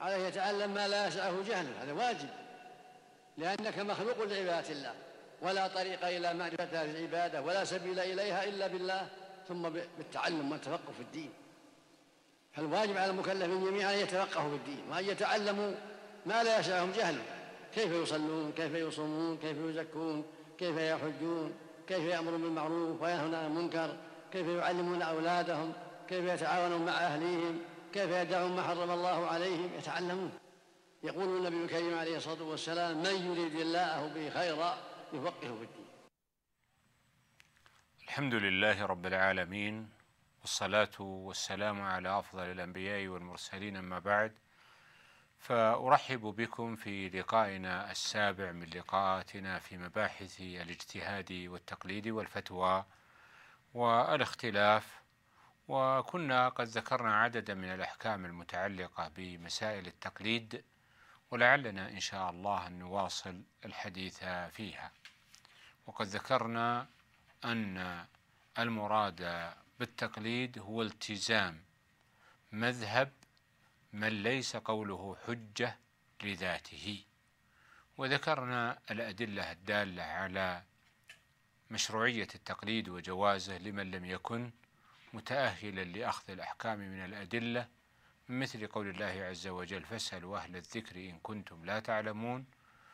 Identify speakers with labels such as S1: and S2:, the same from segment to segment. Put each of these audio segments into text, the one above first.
S1: عليه يتعلم ما لا يسعه جهله، هذا واجب، لأنك مخلوق لعبادة الله، ولا طريق إلى معرفة هذه العبادة ولا سبيل إليها إلا بالله، ثم بالتعلم والتفقه في الدين. فالواجب على المكلفين جميعا أن يتفقهوا في الدين وأن يتعلموا ما لا يسعهم جهله، كيف يصلون، كيف يصومون، كيف يزكون، كيف يحجون، كيف يأمرون بالمعروف وينهون عن المنكر، كيف يعلمون أولادهم، كيف يتعاونون مع أهليهم، كيف يدعون ما حرم الله عليهم، يتعلمون. يقول النبي الكريم عليه الصلاة والسلام: من يريد الله به خيرا يفقهه في الدين.
S2: الحمد لله رب العالمين، والصلاة والسلام على أفضل الأنبياء والمرسلين، أما بعد، فأرحب بكم في لقائنا السابع من لقاءاتنا في مباحث الاجتهاد والتقليد والفتوى والاختلاف. وكنا قد ذكرنا عددا من الأحكام المتعلقة بمسائل التقليد، ولعلنا إن شاء الله أن نواصل الحديث فيها. وقد ذكرنا أن المراد بالتقليد هو التزام مذهب من ليس قوله حجة لذاته، وذكرنا الأدلة الدالة على مشروعية التقليد وجوازه لمن لم يكن متأهلا لأخذ الأحكام من الأدلة، مثل قول الله عز وجل: فاسألوا أهل الذكر إن كنتم لا تعلمون،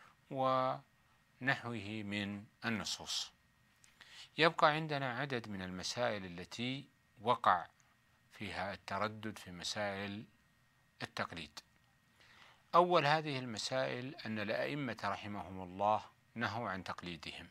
S2: ونحوه من النصوص. يبقى عندنا عدد من المسائل التي وقع فيها التردد في مسائل التقليد. أول هذه المسائل أن الأئمة رحمهم الله نهوا عن تقليدهم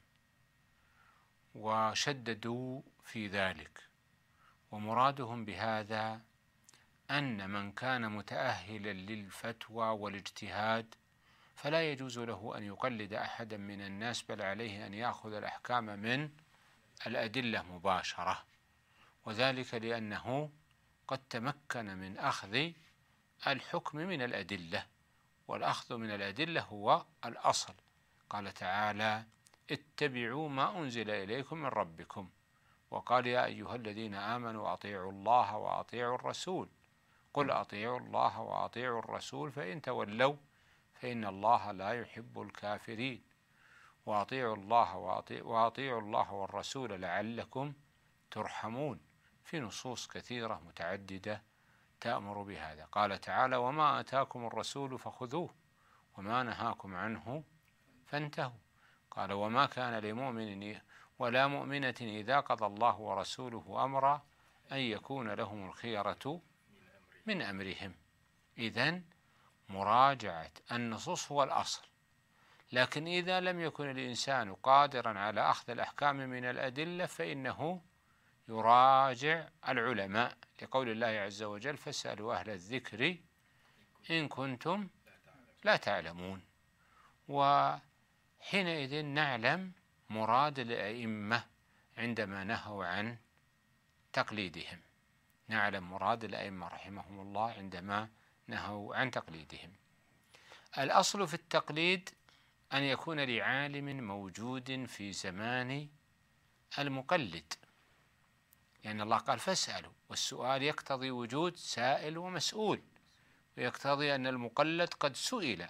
S2: وشددوا في ذلك، ومرادهم بهذا أن من كان متأهلا للفتوى والاجتهاد فلا يجوز له أن يقلد أحدا من الناس، بل عليه أن يأخذ الأحكام من الأدلة مباشرة، وذلك لأنه قد تمكن من أخذ الحكم من الأدلة، والأخذ من الأدلة هو الأصل. قال تعالى: اتبعوا ما أنزل إليكم من ربكم، وقال: يا أيها الذين آمنوا أطيعوا الله وأطيعوا الرسول، قل أطيعوا الله وأطيعوا الرسول فإن تولوا فإن الله لا يحب الكافرين، وأطيعوا الله والرسول لعلكم ترحمون، في نصوص كثيرة متعددة تأمر بهذا. قال تعالى: وما آتاكم الرسول فخذوه وما نهاكم عنه فانتهوا. قال: وما كان لمؤمن ولا مؤمنة إذا قضى الله ورسوله أمرا أن يكون لهم الخيرة من أمرهم. إذن مراجعة النصوص هو الأصل، لكن إذا لم يكن الإنسان قادرا على أخذ الأحكام من الأدلة فإنه يراجع العلماء، لقول الله عز وجل: فاسألوا أهل الذكر إن كنتم لا تعلمون. وحينئذ نعلم مراد الأئمة عندما نهوا عن تقليدهم، نعلم مراد الأئمة رحمهم الله عندما نهوا عن تقليدهم. الأصل في التقليد أن يكون لعالم موجود في زمان المقلد، يعني الله قال: فاسألوا، والسؤال يقتضي وجود سائل ومسؤول، ويقتضي أن المقلد قد سئل.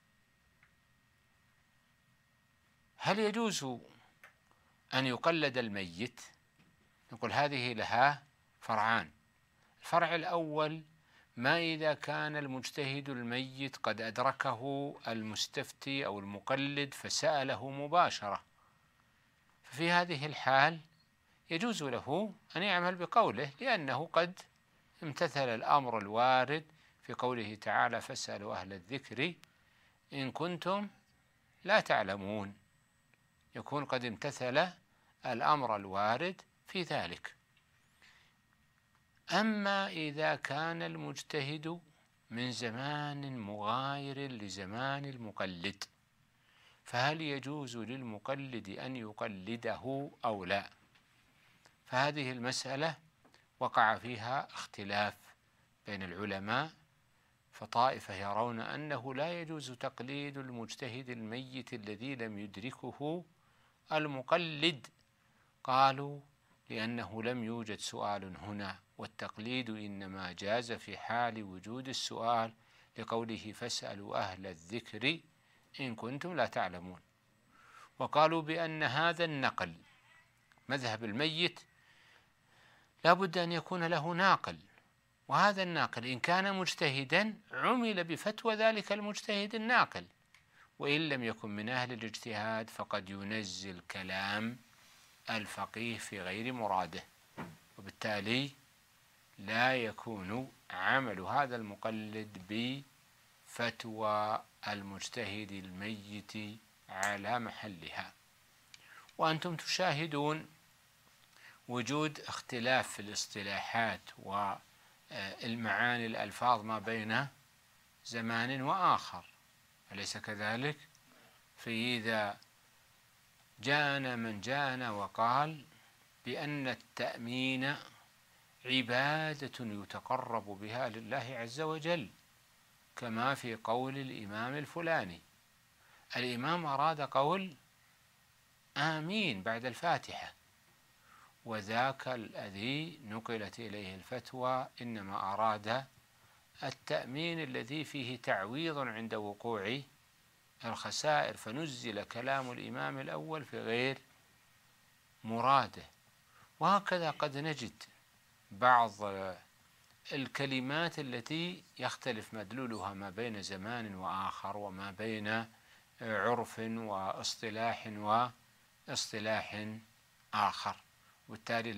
S2: هل يجوز أن يقلد الميت؟ نقول هذه لها فرعان. الفرع الأول: ما إذا كان المجتهد الميت قد أدركه المستفتي أو المقلد فسأله مباشرة، ففي هذه الحال يجوز له أن يعمل بقوله، لأنه قد امتثل الأمر الوارد في قوله تعالى: فاسألوا أهل الذكر إن كنتم لا تعلمون، يكون قد امتثل الأمر الوارد في ذلك. أما إذا كان المجتهد من زمان مغاير لزمان المقلد، فهل يجوز للمقلد أن يقلده أو لا؟ فهذه المسألة وقع فيها اختلاف بين العلماء، فطائفة يرون أنه لا يجوز تقليد المجتهد الميت الذي لم يدركه المقلد، قالوا: لأنه لم يوجد سؤال هنا، والتقليد إنما جاز في حال وجود السؤال، لقوله فاسألوا أهل الذكر إن كنتم لا تعلمون. وقالوا بأن هذا النقل مذهب الميت لا بد أن يكون له ناقل، وهذا الناقل إن كان مجتهدا عمل بفتوى ذلك المجتهد الناقل، وإن لم يكن من أهل الاجتهاد فقد ينزل كلام الفقيه في غير مراده، وبالتالي لا يكون عمل هذا المقلد بفتوى المجتهد الميت على محلها. وأنتم تشاهدون وجود اختلاف في الاصطلاحات والمعاني الألفاظ ما بين زمان وآخر، أليس كذلك؟ فإذا جاءنا من جاءنا وقال بأن التأمين عبادة يتقرب بها لله عز وجل، كما في قول الإمام الفلاني، الإمام أراد قول آمين بعد الفاتحة، وذاك الذي نقلت إليه الفتوى إنما أراد التأمين الذي فيه تعويض عند وقوع الخسائر، فنزل كلام الإمام الأول في غير مراده. وهكذا قد نجد بعض الكلمات التي يختلف مدلولها ما بين زمان وآخر وما بين عرف واصطلاح آخر، وبالتالي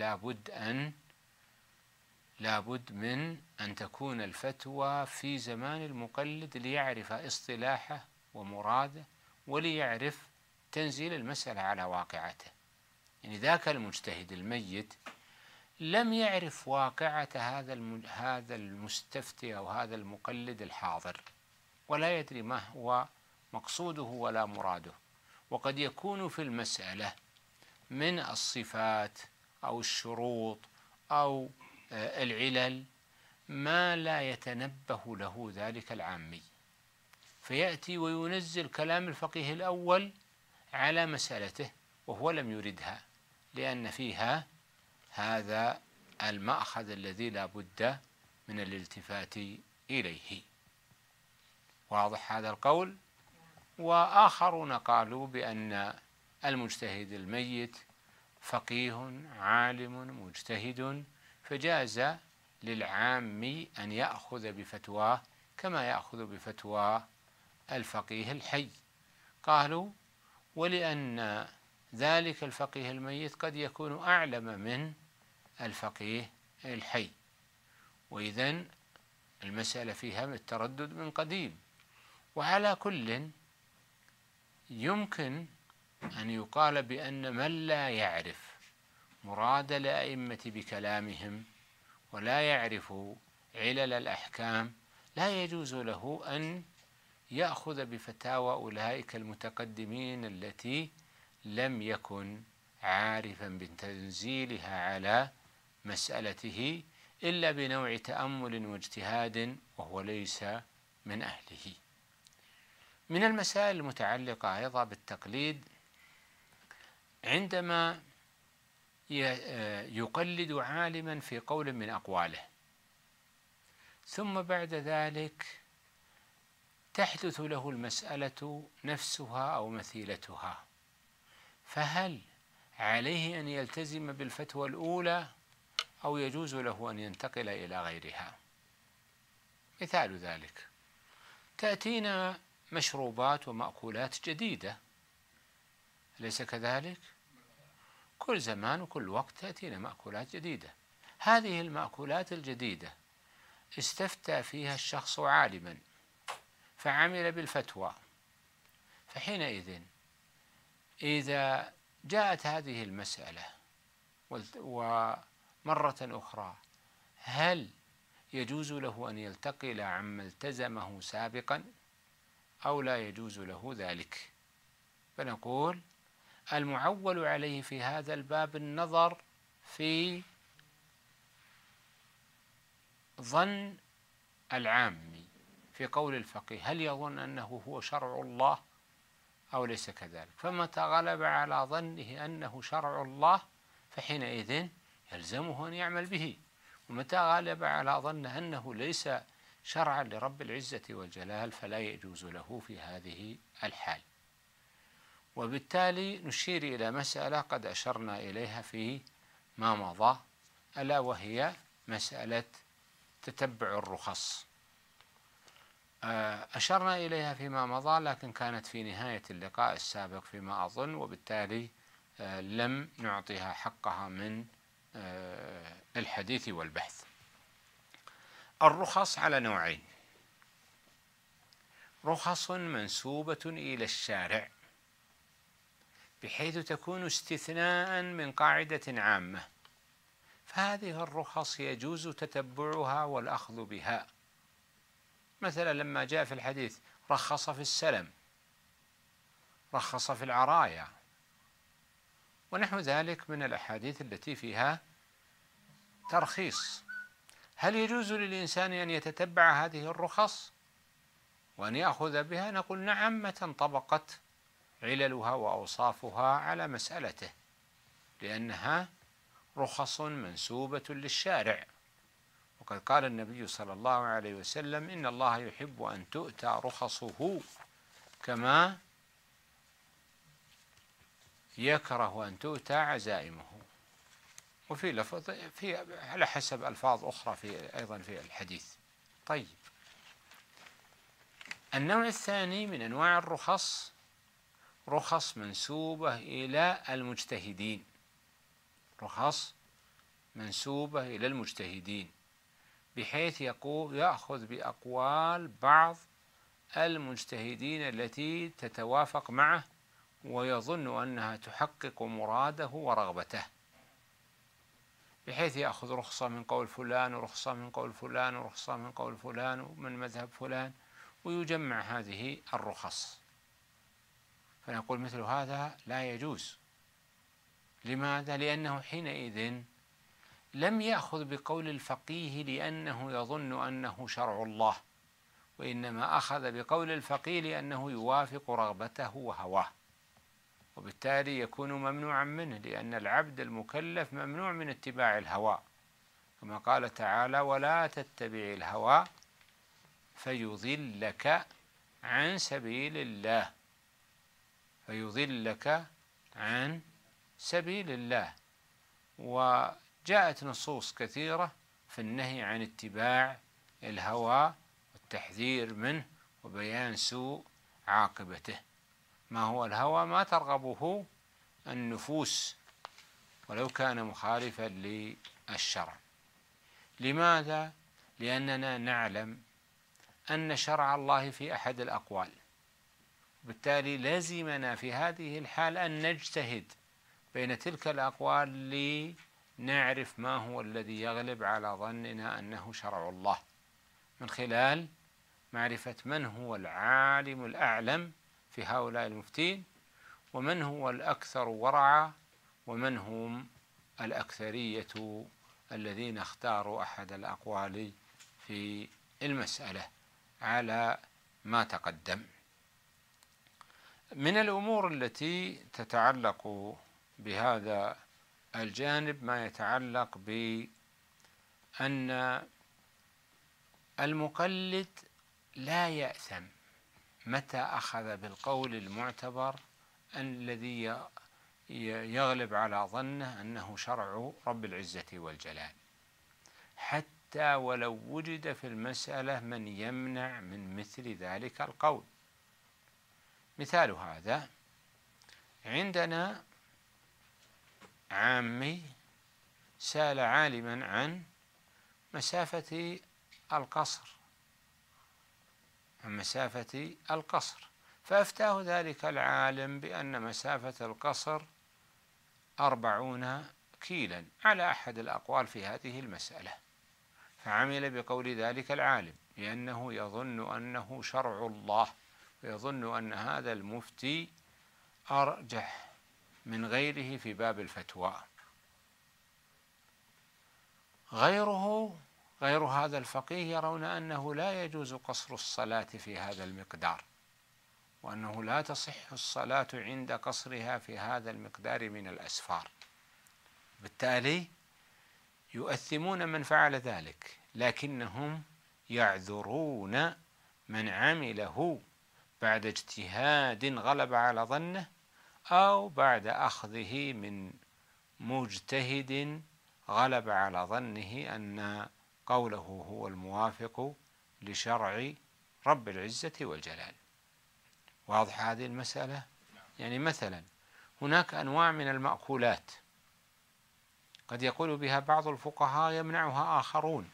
S2: لابد من أن تكون الفتوى في زمان المقلد ليعرف اصطلاحه ومراده وليعرف تنزيل المسألة على واقعته. يعني ذاك المجتهد الميت لم يعرف واقعة هذا المستفتي أو هذا المقلد الحاضر، ولا يدري ما هو مقصوده ولا مراده، وقد يكون في المسألة من الصفات أو الشروط أو العلل ما لا يتنبه له ذلك العامي، فيأتي وينزل كلام الفقيه الأول على مسألته وهو لم يردها، لأن فيها هذا المأخذ الذي لا بد من الالتفات إليه. واضح هذا القول؟ وآخرون قالوا بأن المجتهد الميت فقيه عالم مجتهد، فجاز للعام أن يأخذ بفتواه كما يأخذ بفتوى الفقيه الحي. قالوا ولأن ذلك الفقيه الميت قد يكون أعلم من الفقيه الحي، وإذن المسألة فيها التردد من قديم. وعلى كل يمكن أن يقال بأن من لا يعرف مراد الأئمة بكلامهم ولا يعرف علل الأحكام لا يجوز له أن يأخذ بفتاوى أولئك المتقدمين التي لم يكن عارفا بتنزيلها على مسألته إلا بنوع تأمل واجتهاد وهو ليس من أهله. من المسائل المتعلقة أيضا بالتقليد عندما يقلد عالما في قول من أقواله ثم بعد ذلك تحدث له المسألة نفسها أو مثيلتها، فهل عليه أن يلتزم بالفتوى الأولى أو يجوز له أن ينتقل إلى غيرها؟ مثال ذلك تأتينا مشروبات ومأكولات جديدة، أليس كذلك؟ كل زمان وكل وقت تأتينا مأكولات جديدة. هذه المأكولات الجديدة استفتى فيها الشخص عالما فعمل بالفتوى، فحينئذ إذا جاءت هذه المسألة ومرة أخرى هل يجوز له أن ينتقل عما التزمه سابقا أو لا يجوز له ذلك؟ فنقول المعول عليه في هذا الباب النظر في ظن العامي في قول الفقيه، هل يظن أنه هو شرع الله أو ليس كذلك؟ فمتى غلب على ظنه أنه شرع الله فحينئذ يلزمه أن يعمل به، ومتى غلب على ظنه أنه ليس شرعا لرب العزة والجلال، فلا يجوز له في هذه الحال. وبالتالي نشير إلى مسألة قد أشرنا إليها في ما مضى، ألا وهي مسألة تتبع الرخص. أشرنا إليها فيما مضى، لكن كانت في نهاية اللقاء السابق فيما أظن، وبالتالي لم نعطيها حقها من الحديث والبحث. الرخص على نوعين: رخص منسوبة إلى الشارع بحيث تكون استثناء من قاعدة عامة، فهذه الرخص يجوز تتبعها والأخذ بها. مثلا لما جاء في الحديث رخص في السلم، رخص في العرايا، ونحو ذلك من الأحاديث التي فيها ترخيص. هل يجوز للإنسان أن يتتبع هذه الرخص وأن يأخذ بها؟ نقول نعم، متى انطبقت عللها وأوصافها على مسألته، لأنها رخص منسوبة للشارع. وقد قال النبي صلى الله عليه وسلم: إن الله يحب أن تؤتى رخصه كما يكره أن تؤتى عزائمه. وفي لفظ على حسب ألفاظ أخرى أيضا في الحديث. طيب، النوع الثاني من أنواع الرخص رخص منسوبة إلى المجتهدين، رخص منسوبة إلى المجتهدين بحيث يأخذ بأقوال بعض المجتهدين التي تتوافق معه ويظن أنها تحقق مراده ورغبته، بحيث يأخذ رخصة من قول فلان ورخصة من قول فلان ورخصة من قول فلان ومن مذهب فلان، ويجمع هذه الرخص. فنقول مثل هذا لا يجوز. لماذا؟ لأنه حينئذ لم يأخذ بقول الفقيه لأنه يظن أنه شرع الله، وإنما أخذ بقول الفقيه لأنه يوافق رغبته وهواه، وبالتالي يكون ممنوعا منه، لأن العبد المكلف ممنوع من اتباع الهوى، كما قال تعالى: ولا تتبع الهوى فيضلك عن سبيل الله، فيضلك عن سبيل الله. وجاءت نصوص كثيرة في النهي عن اتباع الهوى والتحذير منه وبيان سوء عاقبته. ما هو الهوى؟ ما ترغبه النفوس ولو كان مخالفا للشرع. لماذا؟ لأننا نعلم أن شرع الله في أحد الأقوال، بالتالي لازمنا في هذه الحال أن نجتهد بين تلك الأقوال لنعرف ما هو الذي يغلب على ظننا أنه شرع الله، من خلال معرفة من هو العالم الأعلم في هؤلاء المفتين، ومن هو الأكثر ورعا، ومن هم الأكثرية الذين اختاروا أحد الأقوال في المسألة على ما تقدم. من الأمور التي تتعلق بهذا الجانب ما يتعلق بأن المقلد لا يأثم متى أخذ بالقول المعتبر الذي يغلب على ظنه أنه شرع رب العزة والجلال، حتى ولو وجد في المسألة من يمنع من مثل ذلك القول. مثال هذا: عندنا عامي سأل عالما عن مسافة القصر، فأفتاه ذلك العالم بأن مسافة القصر 40 كيلا على أحد الأقوال في هذه المسألة، فعمل بقول ذلك العالم لأنه يظن أنه شرع الله، ويظن أن هذا المفتي أرجح من غيره في باب الفتوى. غير هذا الفقيه يرون أنه لا يجوز قصر الصلاة في هذا المقدار، وأنه لا تصح الصلاة عند قصرها في هذا المقدار من الأسفار، بالتالي يؤثمون من فعل ذلك، لكنهم يعذرون من عمله بعد اجتهاد غلب على ظنه أو بعد أخذه من مجتهد غلب على ظنه أن قوله هو الموافق لشرع رب العزة والجلال. واضح هذه المسألة؟ يعني مثلا هناك أنواع من المأكولات قد يقول بها بعض الفقهاء يمنعها آخرون،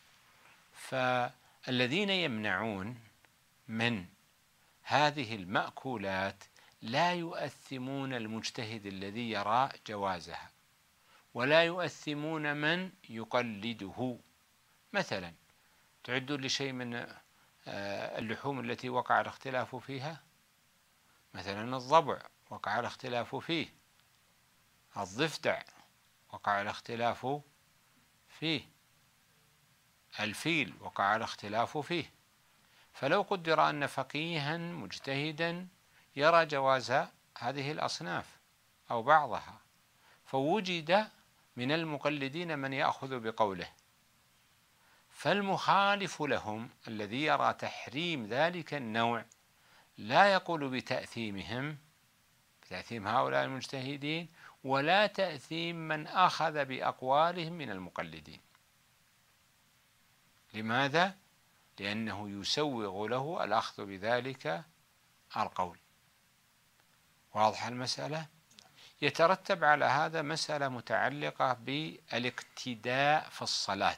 S2: فالذين يمنعون من هذه المأكولات لا يؤثمون المجتهد الذي يرى جوازها، ولا يؤثمون من يقلده. مثلا تعدون لشيء من اللحوم التي وقع الاختلاف فيها، مثلا الضبع وقع الاختلاف فيه، الضفدع وقع الاختلاف فيه، الفيل وقع الاختلاف فيه. فلو قدر أن فقيها مجتهدا يرى جواز هذه الأصناف أو بعضها، فوجد من المقلدين من يأخذ بقوله، فالمخالف لهم الذي يرى تحريم ذلك النوع لا يقول بتأثيم هؤلاء المجتهدين، ولا تأثيم من أخذ بأقوالهم من المقلدين. لماذا؟ لأنه يسوغ له الأخذ بذلك القول. واضح المسألة؟ يترتب على هذا مسألة متعلقة بالاقتداء في الصلاة.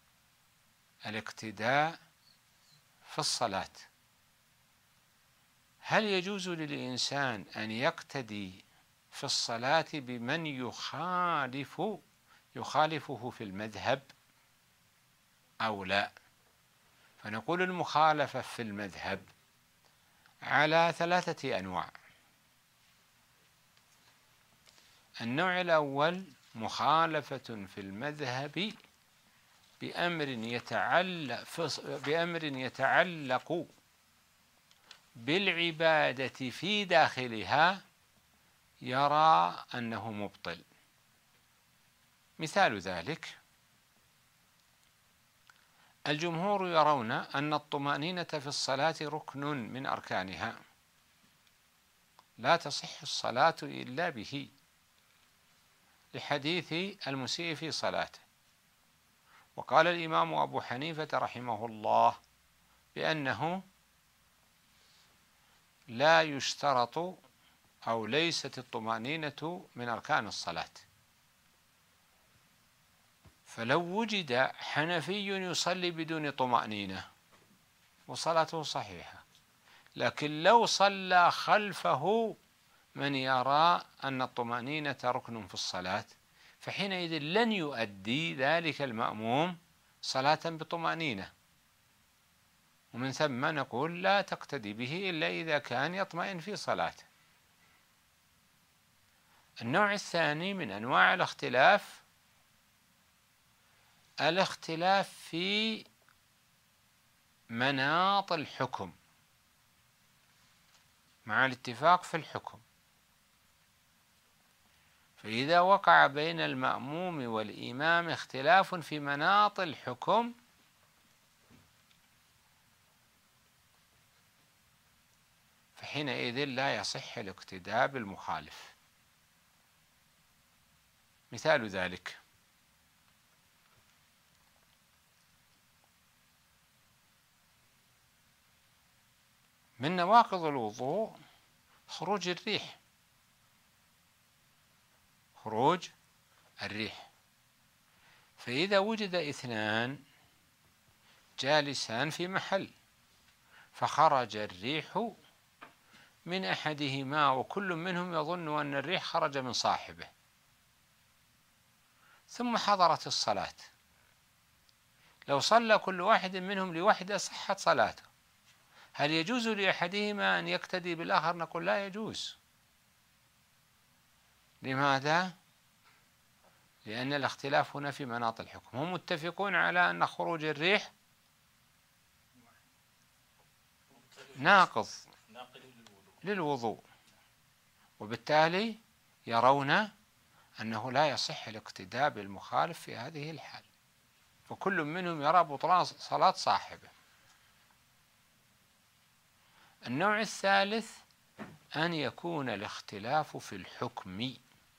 S2: الاقتداء في الصلاة، هل يجوز للإنسان أن يقتدي في الصلاة بمن يخالفه في المذهب أو لا؟ فنقول المخالفة في المذهب على 3 أنواع. النوع الأول مخالفة في المذهب بأمر يتعلق بالعبادة في داخلها يرى أنه مبطل. مثال ذلك الجمهور يرون أن الطمأنينة في الصلاة ركن من أركانها، لا تصح الصلاة إلا به، لحديث المسيء في صلاته. وقال الإمام أبو حنيفة رحمه الله بأنه لا يشترط أو ليست الطمأنينة من أركان الصلاة. فلو وجد حنفي يصلي بدون طمأنينة وصلاته صحيحة، لكن لو صلى خلفه من يرى أن الطمأنينة ركن في الصلاة، فحينئذ لن يؤدي ذلك المأموم صلاة بطمأنينة، ومن ثم نقول لا تقتدي به إلا إذا كان يطمئن في صلاته. النوع الثاني من أنواع الاختلاف في مناط الحكم مع الاتفاق في الحكم. فإذا وقع بين المأموم والإمام اختلاف في مناط الحكم فحينئذ لا يصح الاقتداء بالمخالف. مثال ذلك من نواقض الوضوء خروج الريح. فإذا وجد 2 جالسان في محل فخرج الريح من أحدهما وكل منهم يظن أن الريح خرج من صاحبه، ثم حضرت الصلاة، لو صلى كل واحد منهم لوحده صحت صلاته. هل يجوز لأحدهما أن يقتدي بالآخر؟ نقول لا يجوز. لماذا؟ لأن الاختلاف هنا في مناط الحكم. هم متفقون على أن خروج الريح ناقض للوضوء، وبالتالي يرون أنه لا يصح الاقتداء بالمخالف في هذه الحال. وكل منهم يرى بطلان صلاة صاحبه. النوع الثالث أن يكون الاختلاف في الحكم،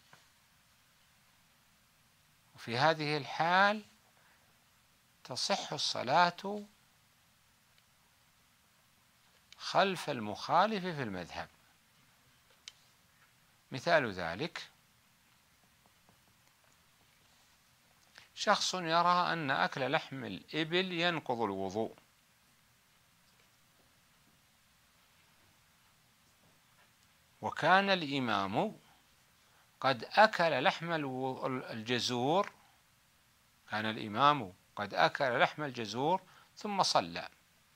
S2: وفي هذه الحال تصح الصلاة خلف المخالف في المذهب. مثال ذلك شخص يرى أن أكل لحم الإبل ينقض الوضوء، وكان الإمام قد أكل لحم الجزور، كان الإمام قد أكل لحم الجزور ثم صلى،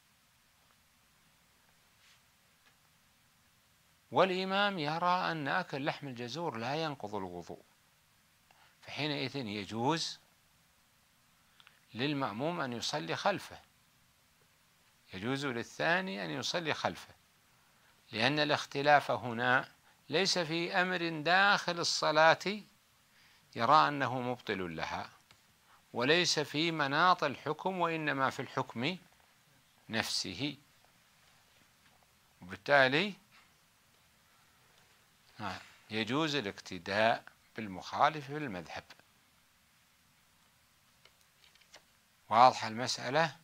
S2: والإمام يرى أن أكل لحم الجزور لا ينقض الوضوء، فحينئذ يجوز للمأموم أن يصلي خلفه، يجوز للثاني أن يصلي خلفه، لأن الاختلاف هنا ليس في أمر داخل الصلاة يرى أنه مبطل لها، وليس في مناط الحكم، وإنما في الحكم نفسه، وبالتالي يجوز الاقتداء بالمخالف في المذهب. واضحة المسألة؟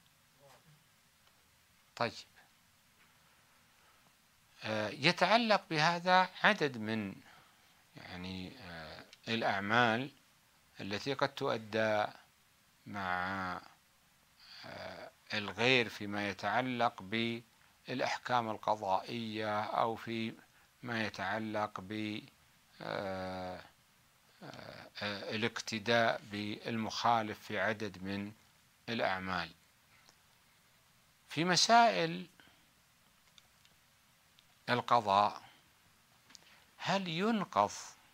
S2: طيب، يتعلق بهذا عدد من الأعمال التي قد تؤدى مع الغير فيما يتعلق بالأحكام القضائية، أو في ما يتعلق بالاقتداء بالمخالف في عدد من الأعمال. في مسائل القضاء هل ينقض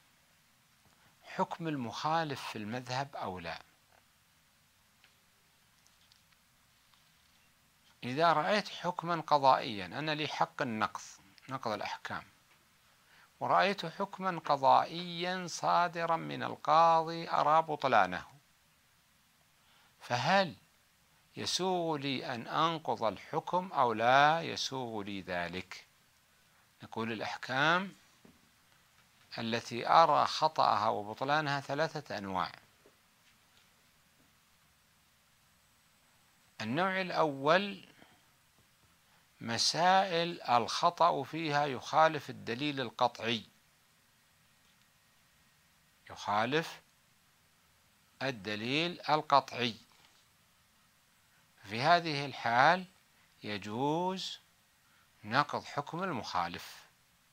S2: حكم المخالف في المذهب أو لا؟ إذا رأيت حكما قضائيا، أنا لي حق نقض الأحكام، ورأيت حكما قضائيا صادرا من القاضي أرى بطلانه، فهل يسوغ لي أن أنقض الحكم أو لا يسوغ لي ذلك؟ نقول الأحكام التي أرى خطأها وبطلانها ثلاثة أنواع. النوع الأول مسائل الخطأ فيها يخالف الدليل القطعي، يخالف الدليل القطعي، في هذه الحال يجوز نقض حكم المخالف.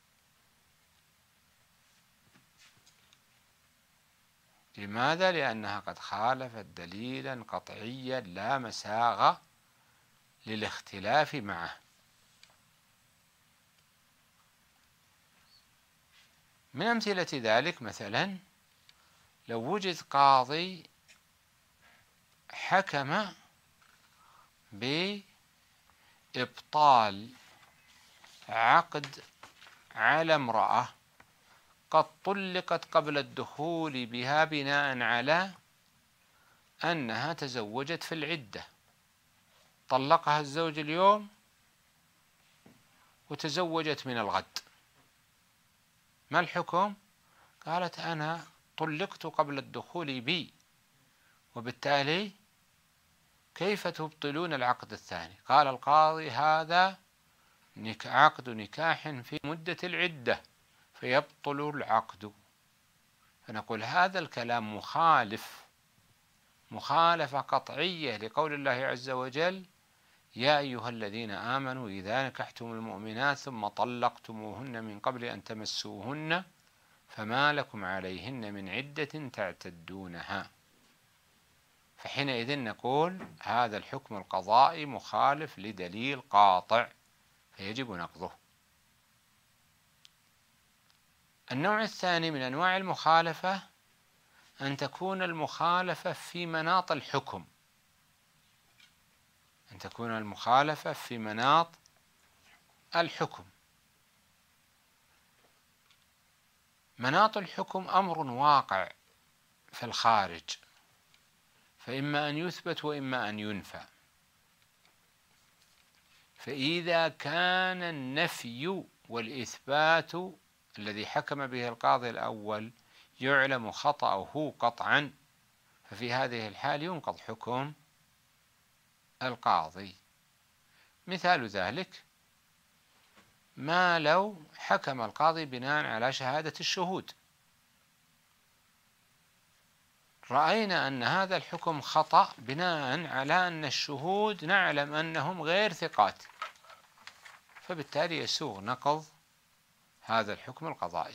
S2: لماذا؟ لأنها قد خالفت دليلا قطعيا لا مساغ للاختلاف معه. من أمثلة ذلك مثلا لو وجد قاضي حكم بإبطال عقد على امرأة قد طلقت قبل الدخول بها بناء على أنها تزوجت في العدة، طلقها الزوج اليوم وتزوجت من الغد، ما الحكم؟ قالت أنا طلقت قبل الدخول بي، وبالتالي كيف تبطلون العقد الثاني؟ قال القاضي هذا عقد نكاح في مدة العدة فيبطل العقد. فنقول هذا الكلام مخالفة قطعية لقول الله عز وجل: يا أيها الذين آمنوا إذا نكحتم المؤمنات ثم طلقتموهن من قبل أن تمسوهن فما لكم عليهن من عدة تعتدونها. فحينئذ نقول هذا الحكم القضائي مخالف لدليل قاطع فيجب نقضه. النوع الثاني من أنواع المخالفة أن تكون المخالفة في مناط الحكم، أن تكون المخالفة في مناط الحكم. مناط الحكم أمر واقع في الخارج، فإما أن يثبت وإما أن ينفى. فإذا كان النفي والإثبات الذي حكم به القاضي الأول يعلم خطأه قطعا، ففي هذه الحال ينقض حكم القاضي. مثال ذلك ما لو حكم القاضي بناء على شهادة الشهود، رأينا أن هذا الحكم خطأ بناء على أن الشهود نعلم أنهم غير ثقات، فبالتالي يسوغ نقض هذا الحكم القضائي.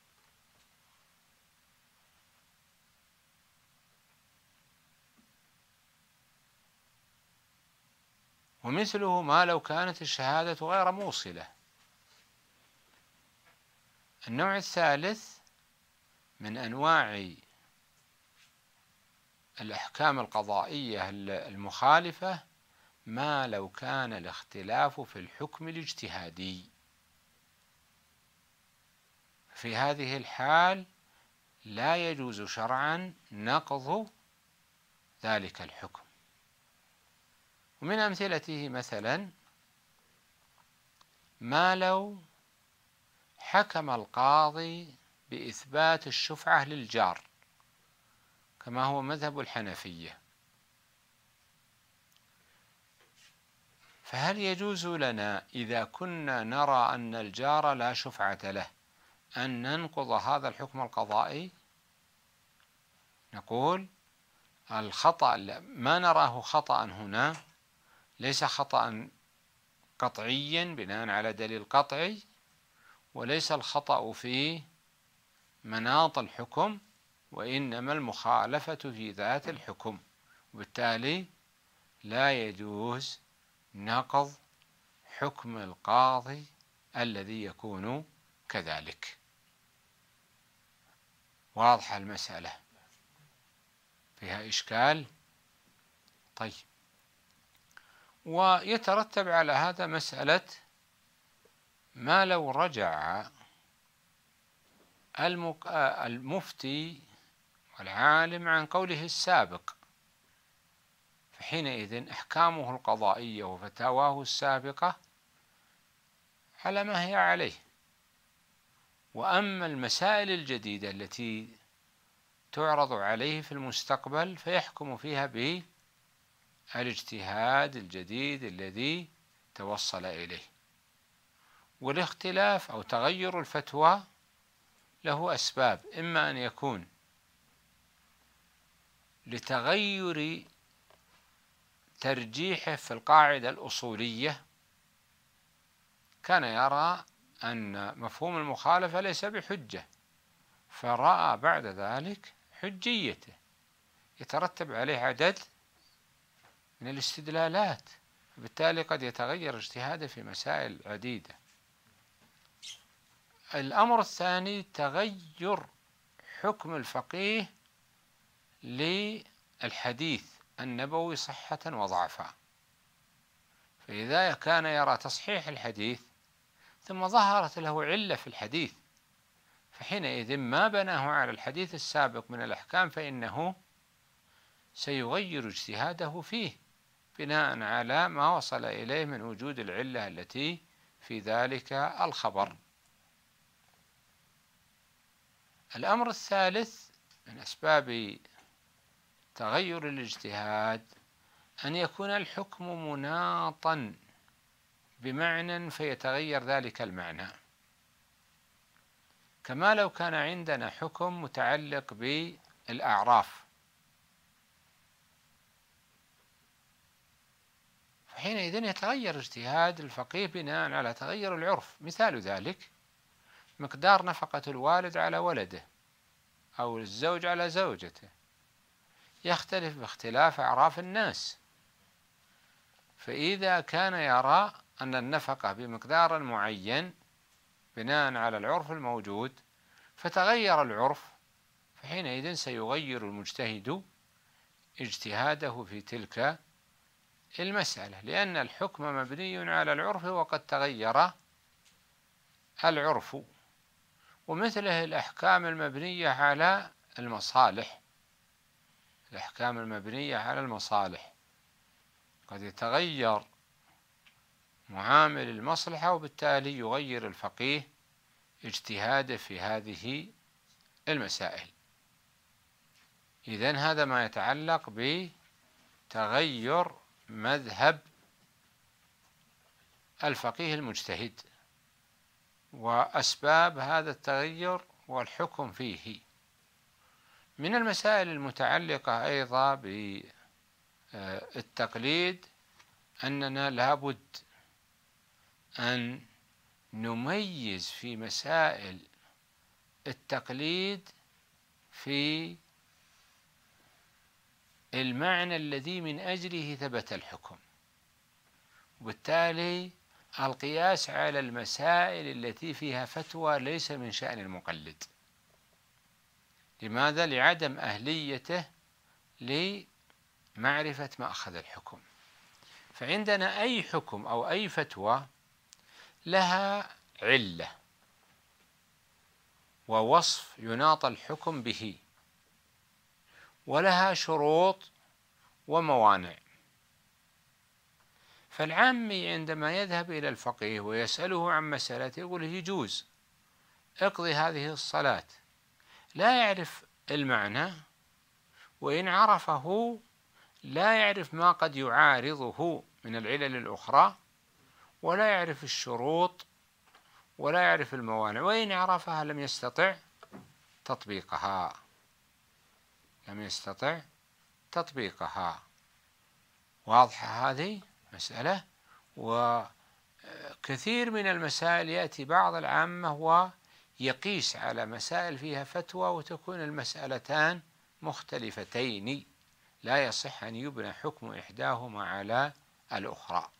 S2: ومثله ما لو كانت الشهادة غير موصلة. النوع الثالث من أنواع الأحكام القضائية المخالفة ما لو كان الاختلاف في الحكم الاجتهادي. في هذه الحال لا يجوز شرعا نقض ذلك الحكم. ومن أمثلته مثلا ما لو حكم القاضي بإثبات الشفعة للجار كما هو مذهب الحنفية، فهل يجوز لنا إذا كنا نرى أن الجار لا شفعة له أن ننقض هذا الحكم القضائي؟ نقول الخطأ ما نراه خطأ هنا ليس خطأ قطعيا بناء على دليل قطعي، وليس الخطأ في مناط الحكم، وإنما المخالفة في ذات الحكم، وبالتالي لا يجوز نقض حكم القاضي الذي يكون كذلك. واضحة المسألة؟ فيها إشكال؟ طيب. ويترتب على هذا مسألة ما لو رجع المفتي والعالم عن قوله السابق، فحينئذ أحكامه القضائية وفتاواه السابقة على ما هي عليه، وأما المسائل الجديدة التي تعرض عليه في المستقبل فيحكم فيها بالاجتهاد الجديد الذي توصل إليه. والاختلاف أو تغير الفتوى له أسباب، إما أن يكون لتغير ترجيحه في القاعدة الأصولية، كان يرى أن مفهوم المخالفة ليس بحجة فرأى بعد ذلك حجيته، يترتب عليه عدد من الاستدلالات، فبالتالي قد يتغير اجتهاده في مسائل عديدة. الأمر الثاني تغير حكم الفقيه للحديث النبوي صحة وضعفا، فإذا كان يرى تصحيح الحديث ثم ظهرت له علة في الحديث، فحينئذ ما بناه على الحديث السابق من الأحكام فإنه سيغير اجتهاده فيه بناء على ما وصل إليه من وجود العلة التي في ذلك الخبر. الأمر الثالث من أسباب تغير الاجتهاد أن يكون الحكم مناطا بمعنى فيتغير ذلك المعنى، كما لو كان عندنا حكم متعلق بالأعراف، فحينئذ يتغير اجتهاد الفقيه بناء على تغير العرف. مثال ذلك مقدار نفقة الوالد على ولده أو الزوج على زوجته يختلف باختلاف أعراف الناس، فإذا كان يرى أن النفقة بمقدار معين بناء على العرف الموجود فتغير العرف، فحينئذ سيغير المجتهد اجتهاده في تلك المسألة، لأن الحكم مبني على العرف وقد تغير العرف. ومثله الأحكام المبنية على المصالح، الأحكام المبنية على المصالح، قد يتغير معامل المصلحة، وبالتالي يغير الفقيه اجتهاده في هذه المسائل. إذن هذا ما يتعلق بتغير مذهب الفقيه المجتهد وأسباب هذا التغير والحكم فيه. من المسائل المتعلقة أيضا بالتقليد أننا لابد أن نميز في مسائل التقليد في المعنى الذي من أجله ثبت الحكم، وبالتالي القياس على المسائل التي فيها فتوى ليس من شأن المقلد. لماذا؟ لعدم أهليته لمعرفة مأخذ الحكم. فعندنا أي حكم أو أي فتوى لها علة ووصف يناط الحكم به، ولها شروط وموانع. فالعامي عندما يذهب إلى الفقيه ويسأله عن مسألة يقول يجوز اقضي هذه الصلاة، لا يعرف المعنى، وإن عرفه لا يعرف ما قد يعارضه من العلل الأخرى، ولا يعرف الشروط، ولا يعرف الموانع، وإن عرفها لم يستطع تطبيقها. واضحة هذه مسألة. وكثير من المسائل يأتي بعض العامة ويقيس على مسائل فيها فتوى وتكون المسألتان مختلفتين، لا يصح أن يبنى حكم إحداهما على الأخرى.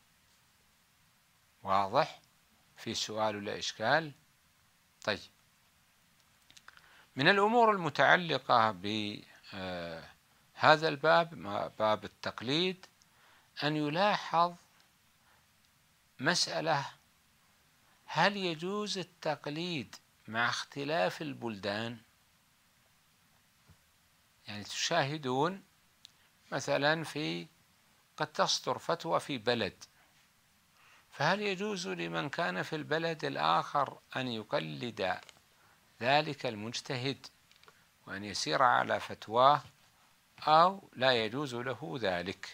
S2: واضح؟ في سؤال ولا إشكال؟ طيب، من الأمور المتعلقة بهذا الباب، باب التقليد، أن يلاحظ مسألة: هل يجوز التقليد مع اختلاف البلدان؟ يعني تشاهدون مثلا قد تصدر فتوى في بلد، فهل يجوز لمن كان في البلد الآخر أن يقلد ذلك المجتهد وأن يسير على فتواه، أو لا يجوز له ذلك؟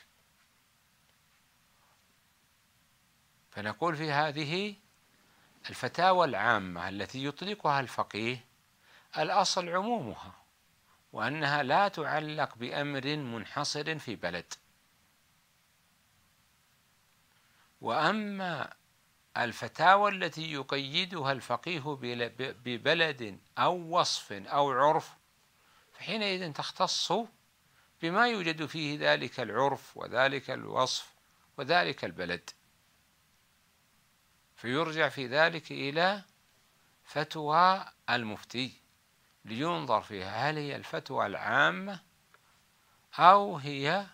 S2: فنقول في هذه الفتاوى العامة التي يطلقها الفقيه الأصل عمومها، وأنها لا تعلق بأمر منحصر في بلد. وأما الفتاوى التي يقيدها الفقيه ببلد أو وصف أو عرف، فحينئذ تختص بما يوجد فيه ذلك العرف وذلك الوصف وذلك البلد، فيرجع في ذلك إلى فتوى المفتي لينظر فيها هل هي الفتوى العامة أو هي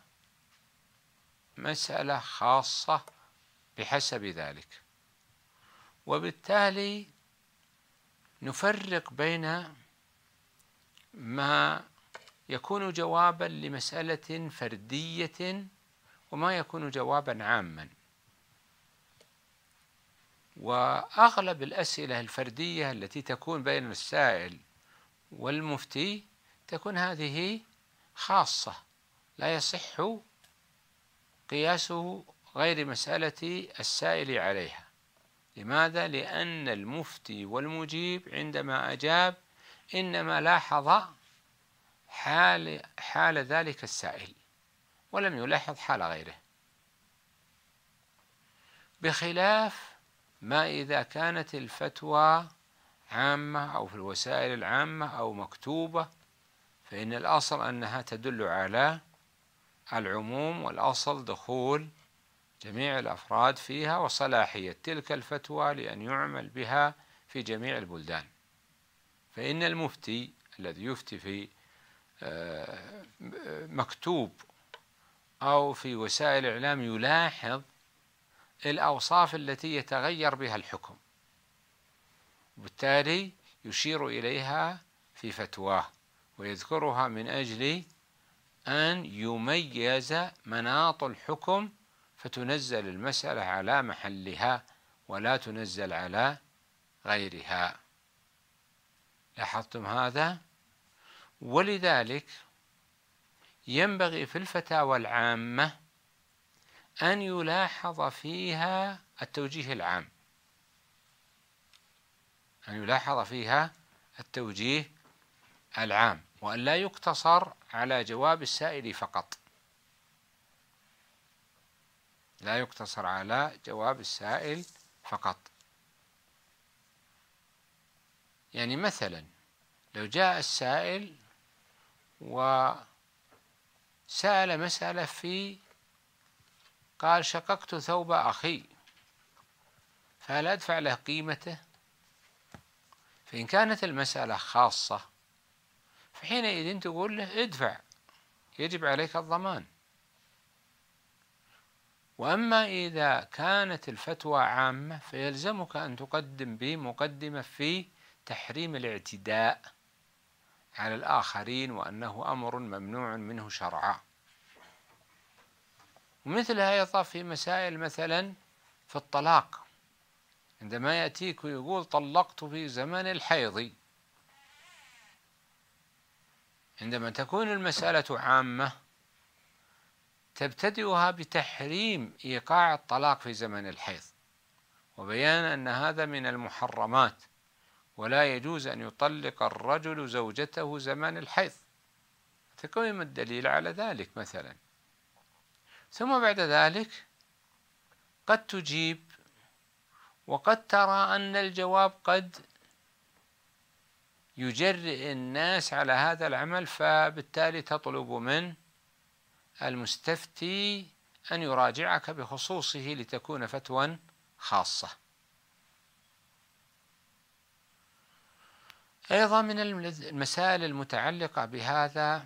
S2: مسألة خاصة بحسب ذلك. وبالتالي نفرق بين ما يكون جوابا لمسألة فردية وما يكون جوابا عاما. وأغلب الأسئلة الفردية التي تكون بين السائل والمفتي تكون هذه خاصة، لا يصح قياس غير مسألة السائل عليها. لماذا؟ لأن المفتي والمجيب عندما أجاب إنما لاحظ حال ذلك السائل ولم يلاحظ حال غيره، بخلاف ما إذا كانت الفتوى عامة أو في الوسائل العامة أو مكتوبة، فإن الأصل أنها تدل على العموم، والأصل دخول جميع الأفراد فيها وصلاحية تلك الفتوى لأن يعمل بها في جميع البلدان. فإن المفتي الذي يفتي في مكتوب أو في وسائل الإعلام يلاحظ الأوصاف التي يتغير بها الحكم، وبالتالي يشير إليها في فتواه ويذكرها من أجل أن يميز مناط الحكم فتنزل المسألة على محلها ولا تنزل على غيرها. لاحظتم هذا؟ ولذلك ينبغي في الفتاوى العامة أن يلاحظ فيها التوجيه العام، أن يلاحظ فيها التوجيه العام، وأن لا يقتصر على جواب السائل فقط، لا يقتصر على جواب السائل فقط. يعني مثلا لو جاء السائل وسأل مسألة قال شققت ثوب أخي فهل أدفع له قيمته؟ فإن كانت المسألة خاصة فحينئذ تقول له ادفع، يجب عليك الضمان. وأما إذا كانت الفتوى عامة فيلزمك أن تقدم بمقدمة في تحريم الاعتداء على الآخرين وأنه أمر ممنوع منه شرعا. ومثلها أيضا في مسائل مثلا في الطلاق، عندما يأتيك ويقول طلقت في زمن الحيض، عندما تكون المسألة عامة تبتدئها بتحريم إيقاع الطلاق في زمن الحيض وبيان أن هذا من المحرمات، ولا يجوز أن يطلق الرجل زوجته زمن الحيض، تقوم الدليل على ذلك مثلا. ثم بعد ذلك قد تجيب وقد ترى أن الجواب قد يجرئ الناس على هذا العمل، فبالتالي تطلب من المستفتي أن يراجعك بخصوصه لتكون فتوى خاصة. أيضا من المسائل المتعلقة بهذا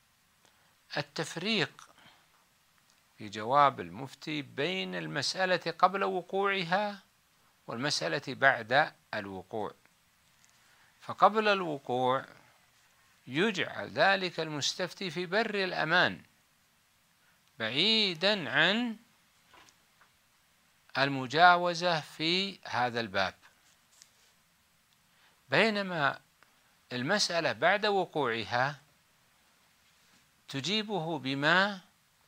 S2: التفريق في جواب المفتي بين المسألة قبل وقوعها والمسألة بعد الوقوع. فقبل الوقوع يجعل ذلك المستفتي في بر الأمان بعيدا عن المجاوزة في هذا الباب، بينما المسألة بعد وقوعها تجيبه بما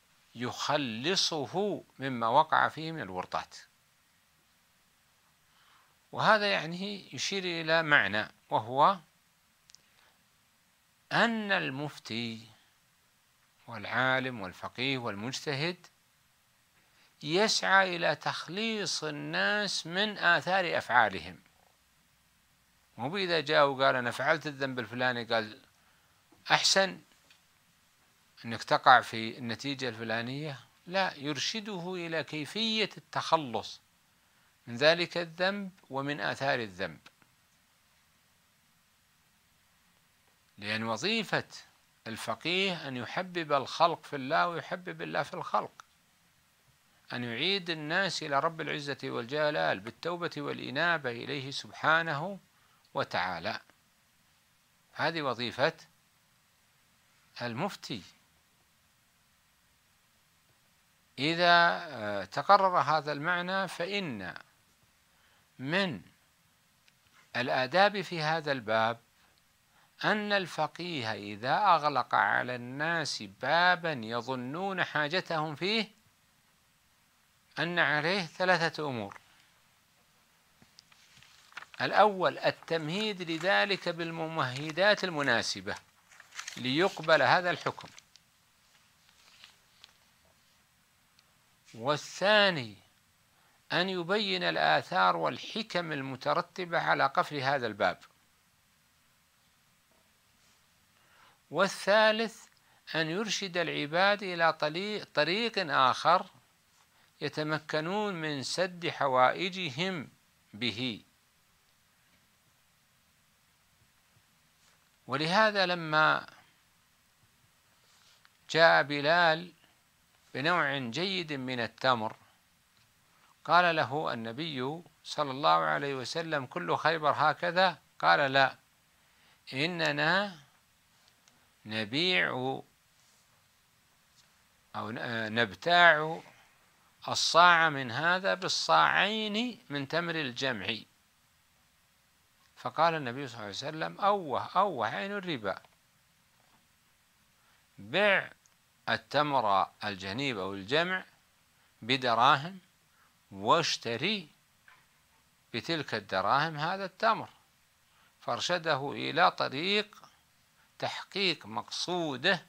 S2: يخلصه مما وقع فيه من الورطات. وهذا يعني يشير إلى معنى، وهو أن المفتي والعالم والفقيه والمجتهد يسعى إلى تخليص الناس من آثار أفعالهم. مو إذا جاء وقال أنا فعلت الذنب الفلاني قال أحسن أنك تقع في النتيجة الفلانية، لا، يرشده إلى كيفية التخلص من ذلك الذنب ومن آثار الذنب. لأن وظيفة الفقيه أن يحبب الخلق في الله ويحبب الله في الخلق، أن يعيد الناس إلى رب العزة والجلال بالتوبة والإنابة إليه سبحانه وتعالى. هذه وظيفة المفتي. إذا تقرر هذا المعنى فإن من الآداب في هذا الباب أن الفقيه إذا أغلق على الناس بابا يظنون حاجتهم فيه أن عليه 3 أمور. الأول التمهيد لذلك بالممهدات المناسبة ليقبل هذا الحكم. والثاني أن يبين الآثار والحكم المترتبة على قفل هذا الباب. والثالث أن يرشد العباد إلى طريق آخر يتمكنون من سد حوائجهم به. ولهذا لما جاء بلال بنوع جيد من التمر قال له النبي صلى الله عليه وسلم كل خيبر هكذا؟ قال لا، إننا نبيع أو نبتاع الصاع من هذا بالصاعين من تمر الجمع. فقال النبي صلى الله عليه وسلم: أوه عين الربا، بع التمر الجنيب أو الجمع بدراهم واشتري بتلك الدراهم هذا التمر. فارشده إلى طريق تحقيق مقصوده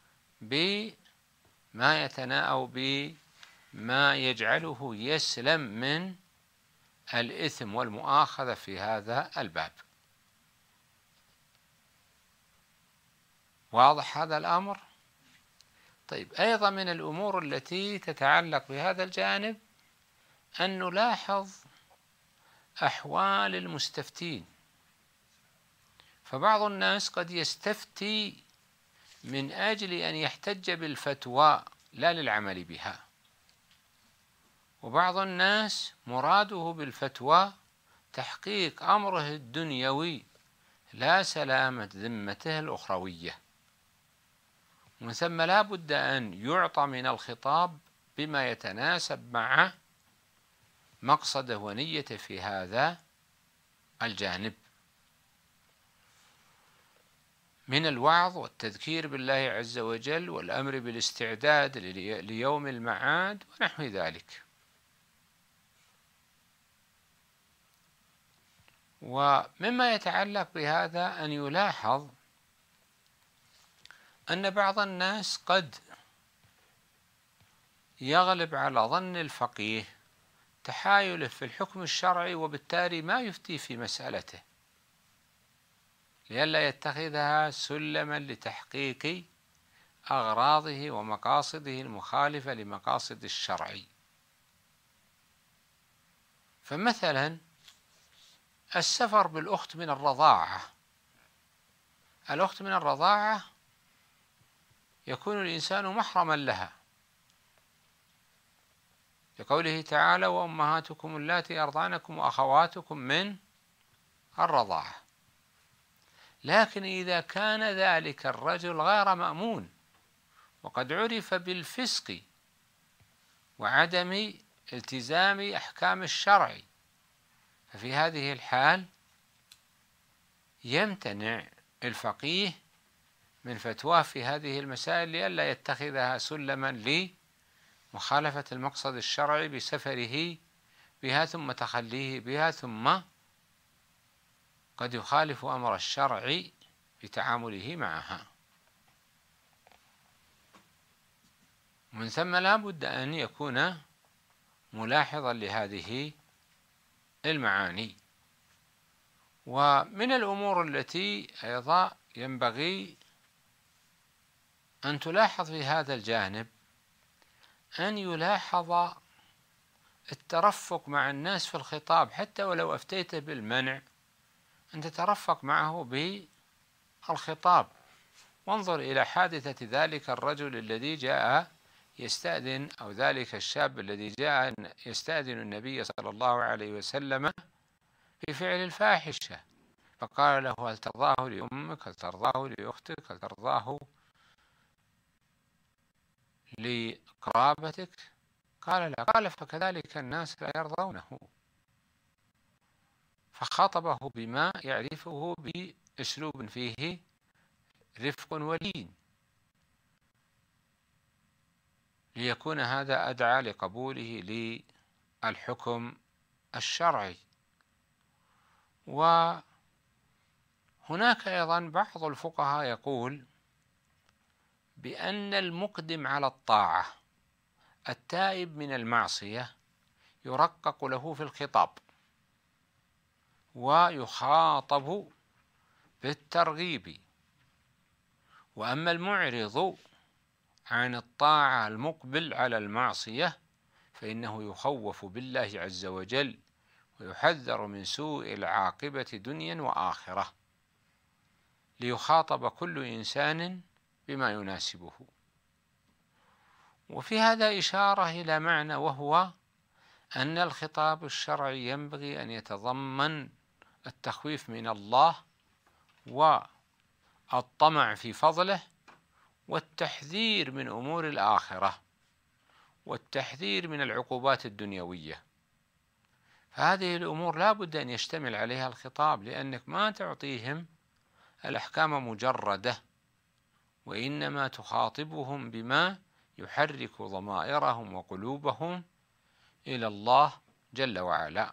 S2: أو بما يجعله يسلم من الإثم والمؤاخذة في هذا الباب. واضح هذا الأمر؟ طيب، أيضا من الأمور التي تتعلق بهذا الجانب أن نلاحظ أحوال المستفتين. فبعض الناس قد يستفتي من أجل أن يحتج بالفتوى لا للعمل بها، وبعض الناس مراده بالفتوى تحقيق أمره الدنيوي لا سلامة ذمته الأخروية. ومن ثم لا بد أن يعطى من الخطاب بما يتناسب مع مقصده ونيته في هذا الجانب من الوعظ والتذكير بالله عز وجل والأمر بالاستعداد ليوم المعاد ونحو ذلك. ومما يتعلق بهذا أن يلاحظ أن بعض الناس قد يغلب على ظن الفقيه تحايله في الحكم الشرعي، وبالتالي ما يفتي في مسألته لئلا يتخذها سلما لتحقيق أغراضه ومقاصده المخالفة لمقاصد الشرع. فمثلا السفر بالأخت من الرضاعة، الأخت من الرضاعة يكون الإنسان محرما لها لقوله تعالى: وأمهاتكم اللاتي أرضعنكم وأخواتكم من الرضاعة. لكن إذا كان ذلك الرجل غير مأمون وقد عرف بالفسق وعدم التزام أحكام الشرع، ففي هذه الحال يمتنع الفقيه من فتواه في هذه المسائل لئلا يتخذها سلما لمخالفة المقصد الشرعي بسفره بها ثم تخليه بها، ثم قد يخالف أمر الشرع بتعامله معها. ومن ثم لا بد أن يكون ملاحظا لهذه المعاني. ومن الأمور التي أيضا ينبغي أن تلاحظ في هذا الجانب أن يلاحظ الترفق مع الناس في الخطاب، حتى ولو أفتيت بالمنع أن تترفق معه بالخطاب. وانظر إلى حادثة ذلك الرجل الذي جاء يستأذن، أو ذلك الشاب الذي جاء يستأذن النبي صلى الله عليه وسلم في فعل الفاحشة، فقال له: هل ترضاه لأمك؟ هل ترضاه لأختك؟ هل ترضاه لقرابتك؟ قال لا. قال: فكذلك الناس لا يرضونه. فخاطبه بما يعرفه بأسلوب فيه رفق ولين، ليكون هذا أدعى لقبوله للحكم الشرعي. وهناك أيضا بعض الفقهاء يقول بأن المقدم على الطاعة التائب من المعصية يرقق له في الخطاب ويخاطب بالترغيب، وأما المعرض عن الطاعة المقبل على المعصية فإنه يخوف بالله عز وجل ويحذر من سوء العاقبة دنيا وآخرة، ليخاطب كل إنسان بما يناسبه. وفي هذا إشارة إلى معنى، وهو أن الخطاب الشرعي ينبغي أن يتضمن التخويف من الله والطمع في فضله والتحذير من أمور الآخرة والتحذير من العقوبات الدنيوية. فهذه الأمور لا بد أن يشتمل عليها الخطاب، لأنك ما تعطيهم الأحكام مجردة، وإنما تخاطبهم بما يحرك ضمائرهم وقلوبهم إلى الله جل وعلا.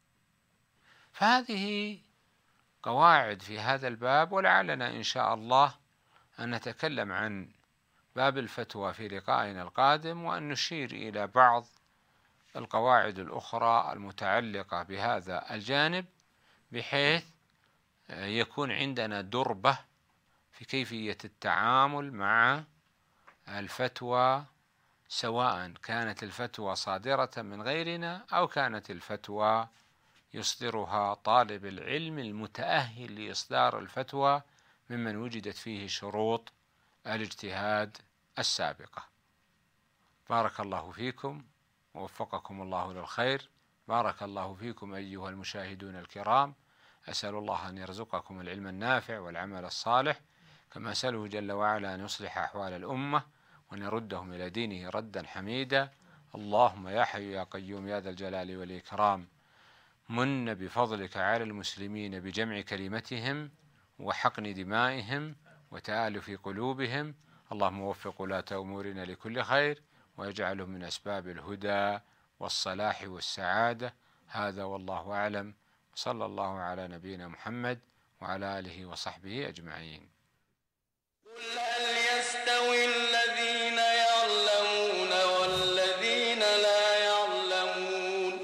S2: فهذه قواعد في هذا الباب، ولعلنا إن شاء الله أن نتكلم عن باب الفتوى في لقائنا القادم، وأن نشير إلى بعض القواعد الأخرى المتعلقة بهذا الجانب، بحيث يكون عندنا دربة في كيفية التعامل مع الفتوى، سواء كانت الفتوى صادرة من غيرنا أو كانت الفتوى يصدرها طالب العلم المتأهل لإصدار الفتوى ممن وجدت فيه شروط الاجتهاد السابقة. بارك الله فيكم ووفقكم الله للخير. بارك الله فيكم أيها المشاهدون الكرام. أسأل الله أن يرزقكم العلم النافع والعمل الصالح، كما أسأله جل وعلا أن يصلح أحوال الأمة وأن يردهم إلى دينه ردا حميدا. اللهم يا حي يا قيوم يا ذا الجلال والإكرام، من بفضلك على المسلمين بجمع كلمتهم وحقن دمائهم وتآلف قلوبهم. اللهم وفق ولاة أمورنا لكل خير، ويجعلهم من أسباب الهدى والصلاح والسعادة. هذا والله أعلم، صلى الله على نبينا محمد وعلى آله وصحبه أجمعين.
S3: قل هل يستوي الذين يعلمون والذين لا يعلمون؟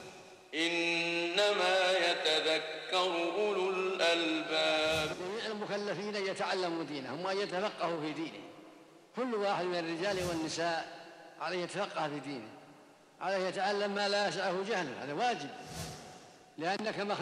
S3: إنما يتذكر أولو الألباب.
S1: جميع المكلفين يتعلموا دينهم وأن يتفقهوا في دينه. كل واحد من الرجال والنساء عليه يتفقه في دينه، عليه يتعلم ما لا يسعه جهله، هذا واجب، لأنك